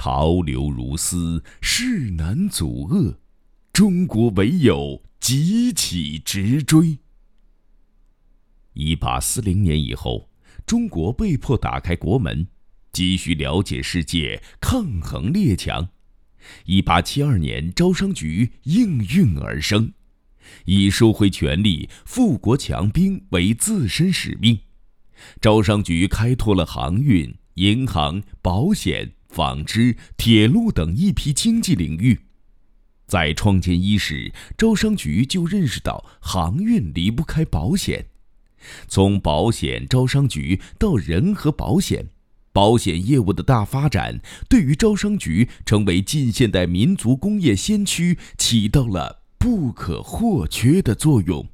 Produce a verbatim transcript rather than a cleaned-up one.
潮流如丝，势难阻遏，中国唯有急起直追。一八四零年以后，中国被迫打开国门，急需了解世界，抗衡列强。一八七二年，招商局应运而生，以收回权力、富国强兵为自身使命。招商局开拓了航运、银行、保险、纺织、铁路等一批经济领域。在创建伊始，招商局就认识到航运离不开保险。从保险招商局到人和保险，保险业务的大发展，对于招商局成为近现代民族工业先驱起到了不可或缺的作用。